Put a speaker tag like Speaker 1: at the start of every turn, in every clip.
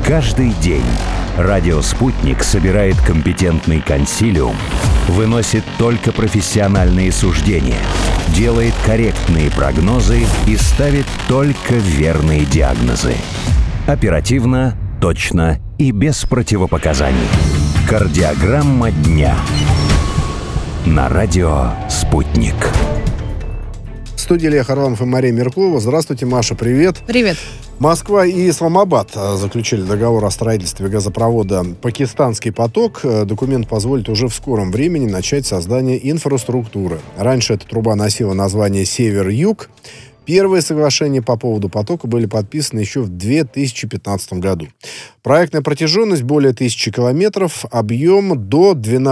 Speaker 1: Каждый день радио «Спутник» собирает компетентный консилиум, выносит только профессиональные суждения, делает корректные прогнозы и ставит только верные диагнозы. Оперативно, точно и без противопоказаний. Кардиограмма дня. На радио «Спутник».
Speaker 2: В студии Илья Харламов и Мария Меркулова. Здравствуйте, Маша, привет.
Speaker 3: Привет.
Speaker 2: Москва и Исламабад заключили договор о строительстве газопровода «Пакистанский поток». Документ позволит уже в скором времени начать создание инфраструктуры. Раньше эта труба носила название «Север-Юг». Первые соглашения по поводу потока были подписаны еще в 2015 году. Проектная протяженность более 1000 километров, объем до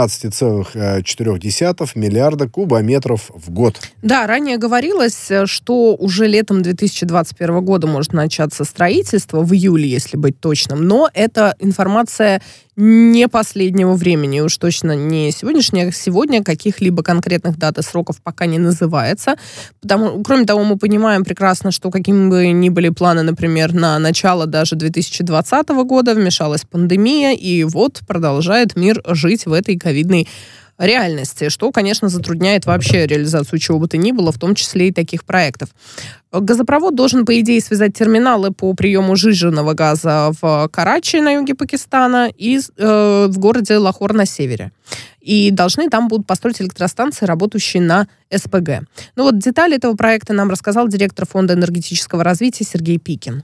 Speaker 2: 12,4 миллиарда кубометров в год.
Speaker 3: Да, ранее говорилось, что уже летом 2021 года может начаться строительство, в июле, если быть точным, но эта информация не последнего времени, уж точно не сегодняшняя. Сегодня каких-либо конкретных дат и сроков пока не называется. Кроме того, мы понимаем прекрасно, что какими бы ни были планы, например, на начало даже 2020 года, вмешалась пандемия, и вот продолжает мир жить в этой ковидной реальности, что, конечно, затрудняет вообще реализацию чего бы то ни было, в том числе и таких проектов. Газопровод должен, по идее, связать терминалы по приему сжиженного газа в Карачи на юге Пакистана и в городе Лахор на севере. И должны там будут построить электростанции, работающие на СПГ. Ну вот детали этого проекта нам рассказал директор Фонда энергетического развития Сергей Пикин.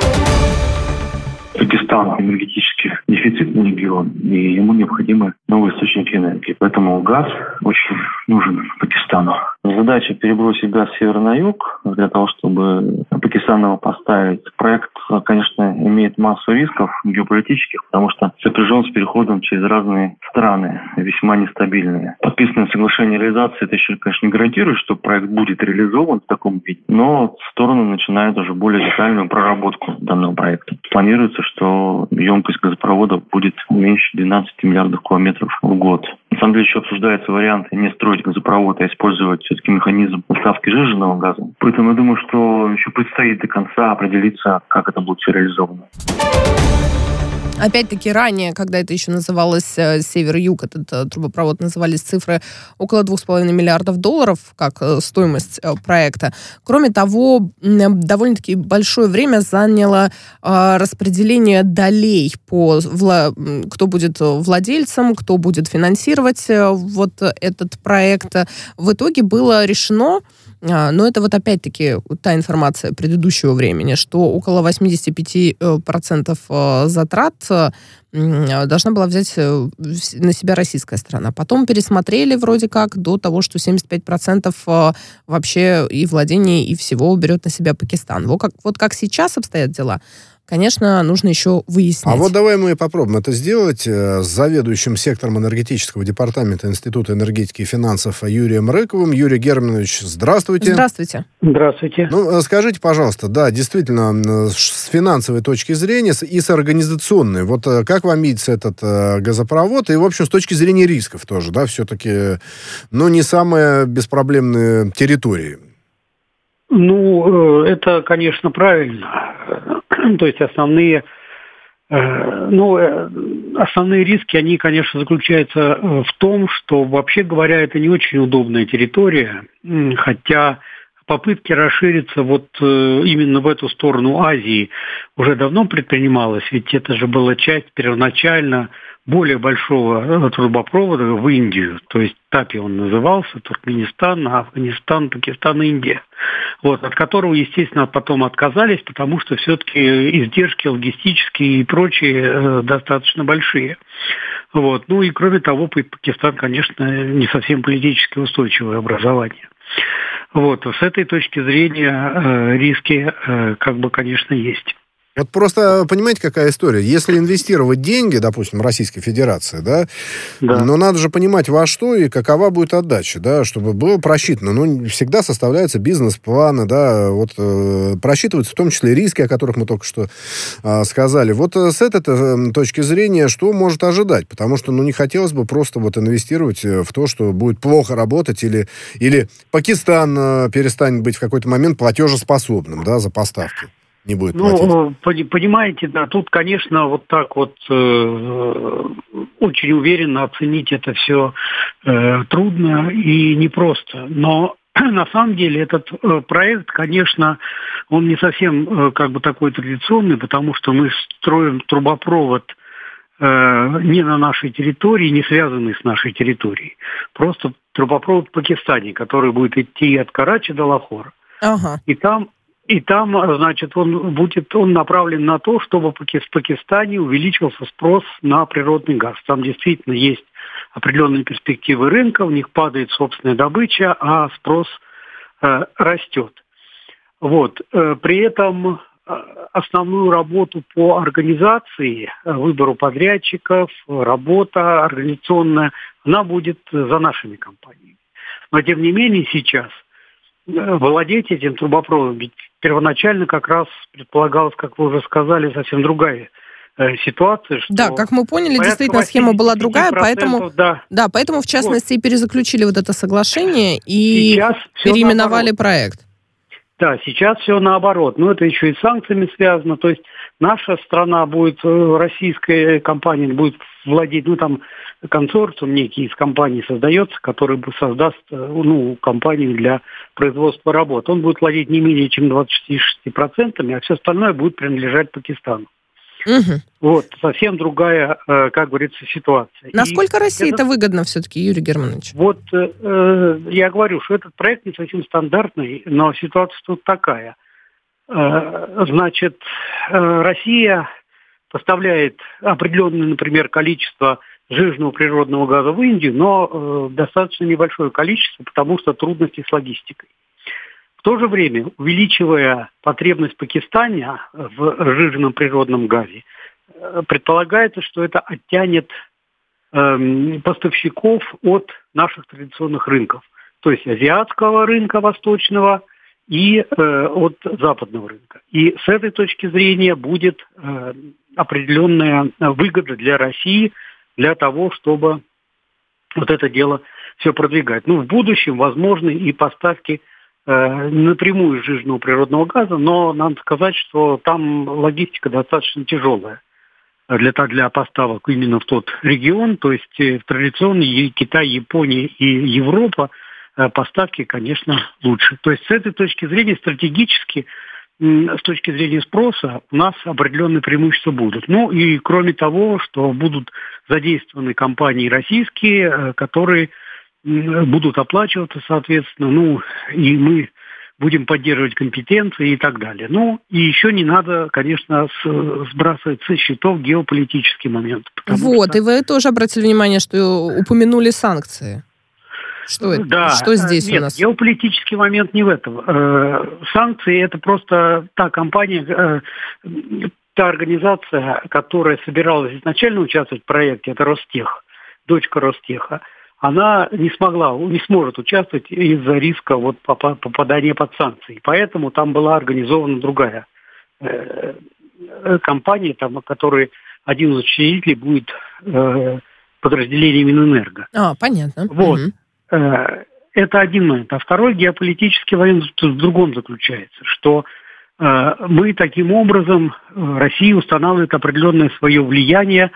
Speaker 4: Пакистан энергетически дефицитный регион, и ему необходимы новые источники энергии. Поэтому газ очень нужен Пакистану. Задача перебросить газ с севера на юг для того, чтобы Пакистан его поставить. Проект, конечно, имеет массу рисков геополитических, потому что сопряжен с переходом через разные страны, весьма нестабильные. Подписанное соглашение реализации это еще, конечно, не гарантирует, что проект будет реализован в таком виде, но стороны начинают уже более детальную проработку данного проекта. Планируется, что емкость газопровода будет меньше 12 миллиардов километров в год. На самом деле еще обсуждается вариант не строить газопровод, а использовать все-таки механизм доставки сжиженного газа. Поэтому я думаю, что еще предстоит до конца определиться, как это будет все реализовано.
Speaker 3: Опять-таки, ранее, когда это еще называлось «Север-Юг», этот трубопровод, назывались цифры около $2,5 миллиардов, как стоимость проекта. Кроме того, довольно-таки большое время заняло распределение долей кто будет владельцем, кто будет финансировать вот этот проект. В итоге было решено, но это вот опять-таки та информация предыдущего времени, что около 85% затрат должна была взять на себя российская сторона. Потом пересмотрели вроде как до того, что 75% вообще и владений, и всего берет на себя Пакистан. Вот как сейчас обстоят дела, конечно, нужно еще выяснить.
Speaker 2: А вот давай мы попробуем это сделать с заведующим сектором энергетического департамента Института энергетики и финансов Юрием Рыковым. Юрий Германович, здравствуйте.
Speaker 3: Здравствуйте.
Speaker 5: Здравствуйте.
Speaker 2: Ну, скажите, пожалуйста, да, действительно, с финансовой точки зрения и с организационной, вот как вам видится этот газопровод, и, в общем, с точки зрения рисков тоже, да, все-таки, не самые беспроблемные территории.
Speaker 5: Ну, это, конечно, правильно. То есть основные риски, они, конечно, заключаются в том, что, вообще говоря, это не очень удобная территория, хотя попытки расшириться вот именно в эту сторону Азии уже давно предпринималось, ведь это же была часть первоначально более большого трубопровода в Индию, то есть ТАПИ он назывался, Туркменистан, Афганистан, Пакистан, Индия, вот, от которого, естественно, потом отказались, потому что все-таки издержки логистические и прочие достаточно большие. Вот. Ну и кроме того, Пакистан, конечно, не совсем политически устойчивое образование. Вот. С этой точки зрения риски, конечно, есть.
Speaker 2: Вот просто, понимаете, какая история? Если инвестировать деньги, допустим, Российской Федерации, да, но надо же понимать, во что и какова будет отдача, да, чтобы было просчитано. Всегда составляются бизнес-планы, да, вот просчитываются в том числе риски, о которых мы только что сказали. Вот с этой точки зрения, что может ожидать? Потому что, не хотелось бы просто вот инвестировать в то, что будет плохо работать, или Пакистан перестанет быть в какой-то момент платежеспособным, да, за поставки. не будет платить?
Speaker 5: Понимаете, да, тут, конечно, вот так вот очень уверенно оценить это все трудно и непросто. Но на самом деле этот проект, конечно, он не совсем как бы такой традиционный, потому что мы строим трубопровод не на нашей территории, не связанный с нашей территорией. Просто трубопровод в Пакистане, который будет идти от Карачи до Лахора.
Speaker 3: Ага.
Speaker 5: И там, значит, он направлен на то, чтобы в Пакистане увеличился спрос на природный газ. Там действительно есть определенные перспективы рынка, у них падает собственная добыча, а спрос растет. Вот. При этом основную работу по организации, выбору подрядчиков, работа организационная, она будет за нашими компаниями. Но тем не менее сейчас владеть этим трубопроводом, ведь первоначально как раз предполагалось, как вы уже сказали, совсем другая ситуация. Что
Speaker 3: да, как мы поняли, действительно схема была другая, поэтому, поэтому в частности и перезаключили вот это соглашение и переименовали проект.
Speaker 5: Да, сейчас все наоборот. Но это еще и с санкциями связано. То есть наша страна будет, российская компания будет владеть, там консорциум некий из компаний создается, который создаст компанию для производства работ. Он будет владеть не менее чем 26%, а все остальное будет принадлежать Пакистану.
Speaker 3: Угу.
Speaker 5: Вот, совсем другая, как говорится, ситуация.
Speaker 3: Насколько России это выгодно все-таки, Юрий Германович?
Speaker 5: Вот я говорю, что этот проект не совсем стандартный, но ситуация тут такая. Значит, Россия поставляет определенное, например, количество жирного природного газа в Индию, но достаточно небольшое количество, потому что трудности с логистикой. В то же время, увеличивая потребность в Пакистане в жирном природном газе, предполагается, что это оттянет поставщиков от наших традиционных рынков, то есть азиатского рынка восточного и от западного рынка. И с этой точки зрения будет определенная выгода для России для того, чтобы вот это дело все продвигать. В будущем возможны и поставки напрямую жирного природного газа, но надо сказать, что там логистика достаточно тяжелая для поставок именно в тот регион, то есть в традиционный Китай, Япония и Европа поставки, конечно, лучше. То есть с этой точки зрения стратегически, с точки зрения спроса, у нас определенные преимущества будут. И кроме того, что будут задействованы компании российские, которые будут оплачиваться, соответственно, и мы будем поддерживать компетенции и так далее. И еще не надо, конечно, сбрасывать со счетов геополитический момент.
Speaker 3: И вы тоже обратили внимание, что упомянули санкции. Что здесь у нас?
Speaker 5: Геополитический момент не в этом. Санкции – это просто та компания, та организация, которая собиралась изначально участвовать в проекте, это Ростех, дочка Ростеха. Она не сможет участвовать из-за риска попадания под санкции. Поэтому там была организована другая компания, в которой один из учредителей будет подразделением Минэнерго.
Speaker 3: Понятно.
Speaker 5: Вот. Это один момент. А второй геополитический момент в другом заключается, что мы таким образом, Россия устанавливает определенное свое влияние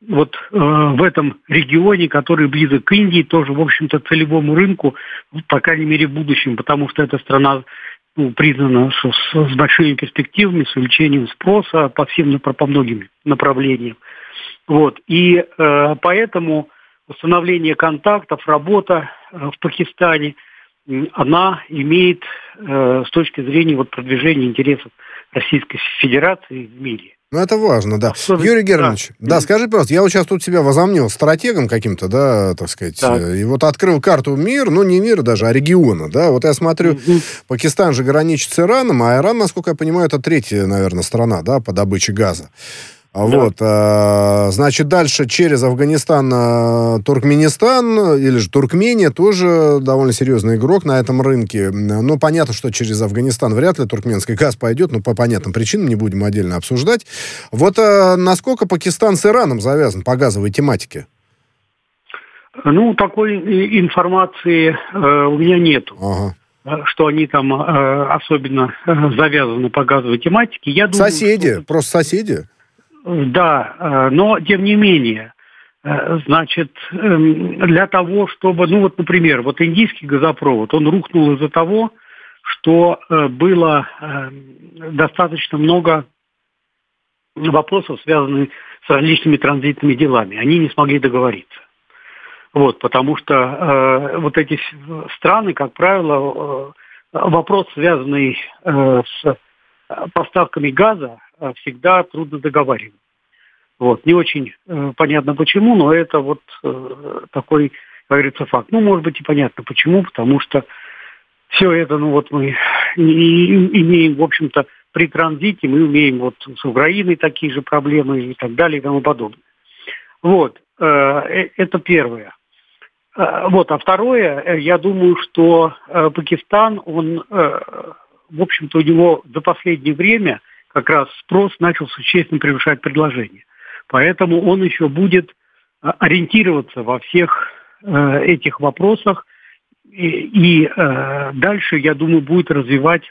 Speaker 5: в этом регионе, который близок к Индии, тоже, в общем-то, целевому рынку, по крайней мере, в будущем, потому что эта страна признана с большими перспективами, с увеличением спроса по многим направлениям. И поэтому установление контактов, работа в Пакистане, она имеет с точки зрения продвижения интересов Российской Федерации в мире.
Speaker 2: Это важно, да. Юрий Германович, скажи, пожалуйста, я сейчас тут себя возомнил стратегом каким-то, так сказать, и открыл карту мира, не мира даже, а региона, я смотрю, Пакистан же граничит с Ираном, а Иран, насколько я понимаю, это третья, наверное, страна, по добыче газа. Значит, дальше через Афганистан, Туркменистан, или же Туркмения, тоже довольно серьезный игрок на этом рынке. Понятно, что через Афганистан вряд ли туркменский газ пойдет, по понятным причинам, не будем отдельно обсуждать. Насколько Пакистан с Ираном завязан по газовой тематике?
Speaker 5: Такой информации у меня нету.
Speaker 2: Ага.
Speaker 5: что они там особенно завязаны по газовой тематике. Я думаю,
Speaker 2: соседи, просто соседи.
Speaker 5: Да, но тем не менее, значит, для того, чтобы, ну вот, например, вот индийский газопровод, он рухнул из-за того, что было достаточно много вопросов, связанных с различными транзитными делами. Они не смогли договориться. Вот, потому что вот эти страны, как правило, вопрос, связанный с поставками газа, всегда трудно договаривать. Вот, не очень понятно почему, но это вот такой, как говорится, факт. Ну, может быть, и понятно почему, потому что все это, ну вот мы имеем, в общем-то, при транзите, мы имеем вот с Украиной такие же проблемы и так далее и тому подобное. Вот, это первое. Вот, а второе, я думаю, что Пакистан, он, в общем-то, у него за последнее время как раз спрос начал существенно превышать предложение. Поэтому он еще будет ориентироваться во всех этих вопросах и дальше, я думаю, будет развивать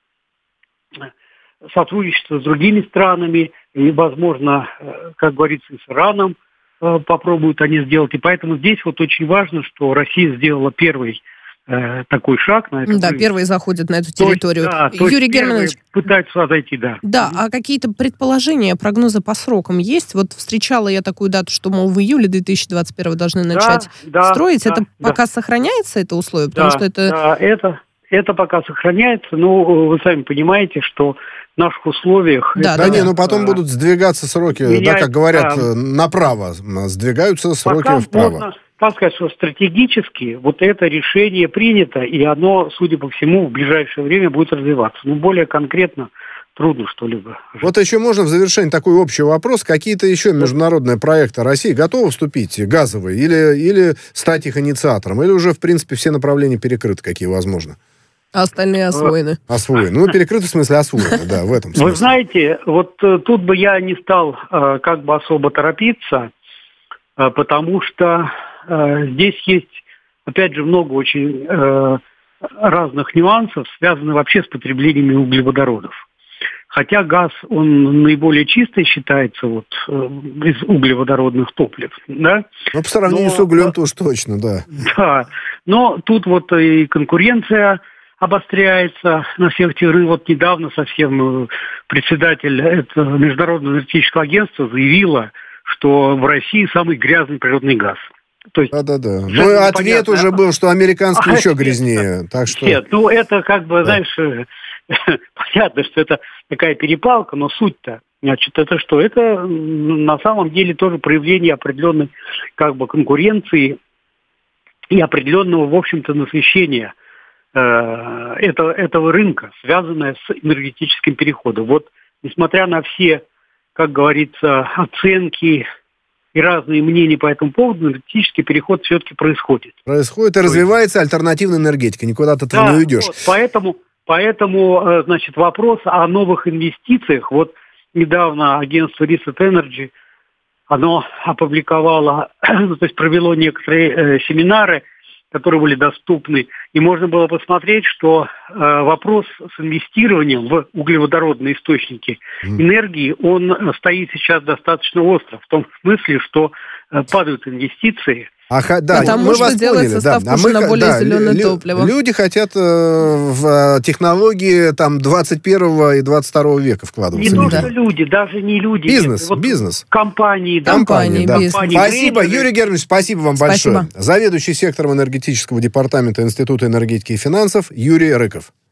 Speaker 5: сотрудничество с другими странами и, возможно, как говорится, и с Ираном попробуют они сделать. И поэтому здесь вот очень важно, что Россия сделала первый такой шаг на это.
Speaker 3: Да, первые заходят на эту территорию.
Speaker 5: Юрий Германович пытаются сюда зайти, да.
Speaker 3: Да, а какие-то предположения, прогнозы по срокам есть? Вот встречала я такую дату, что, мол, в июле 2021 должны начать строить. Это пока сохраняется, это условие? Потому что
Speaker 5: это пока сохраняется. Но вы сами понимаете, что в наших условиях...
Speaker 2: но потом будут сдвигаться сроки, как говорят, направо. Сдвигаются сроки вправо.
Speaker 5: Так сказать, что стратегически вот это решение принято, и оно, судя по всему, в ближайшее время будет развиваться. Но более конкретно трудно что-либо.
Speaker 2: Вот еще можно в завершении такой общий вопрос. Какие-то еще международные проекты России готовы вступить, газовые, или стать их инициатором? Или уже, в принципе, все направления перекрыты, какие возможно?
Speaker 3: А остальные освоены.
Speaker 2: Освоены. Ну, перекрыты в смысле освоены, да, в этом смысле.
Speaker 5: Вы знаете, вот тут бы я не стал как бы особо торопиться, потому что здесь есть, опять же, много очень разных нюансов, связанных вообще с потреблением углеводородов. Хотя газ, он наиболее чистый считается вот из углеводородных топлив, да?
Speaker 2: Ну, по сравнению с углем-то уж точно, да.
Speaker 5: Да, но тут вот и конкуренция обостряется на всех тех рынках. Вот недавно совсем председатель Международного энергетического агентства заявила, что в России самый грязный природный газ. То есть,
Speaker 2: да. Ну, и ответ уже был, что американский еще грязнее. Так что...
Speaker 5: Нет, ну, это как бы, знаешь, понятно, что это такая перепалка, но суть-то, значит, это что? Это на самом деле тоже проявление определенной как бы конкуренции и определенного, в общем-то, насыщения этого рынка, связанное с энергетическим переходом. Вот, несмотря на все, как говорится, оценки и разные мнения по этому поводу, энергетический переход все-таки происходит.
Speaker 2: Происходит и развивается альтернативная энергетика. Никуда ты не уйдешь.
Speaker 5: Вот, поэтому, значит, вопрос о новых инвестициях. Вот недавно агентство Reset Energy, оно опубликовало, то есть провело некоторые семинары, которые были доступны, и можно было посмотреть, что вопрос с инвестированием в углеводородные источники энергии, он стоит сейчас достаточно остро, в том смысле, что падают инвестиции.
Speaker 2: Да,
Speaker 3: потому
Speaker 2: мы
Speaker 3: что
Speaker 2: вас
Speaker 3: делать
Speaker 2: поняли,
Speaker 3: ставку уже на более зеленое топливо.
Speaker 2: Люди хотят в технологии там 21 и 22 века вкладываться.
Speaker 5: Не только люди, даже не люди.
Speaker 2: Бизнес.
Speaker 5: Компании,
Speaker 2: да. Бизнес. Спасибо,
Speaker 5: трейдеры.
Speaker 2: Юрий Германович, спасибо вам большое. Заведующий сектором энергетического департамента Института энергетики и финансов Юрий Рыков.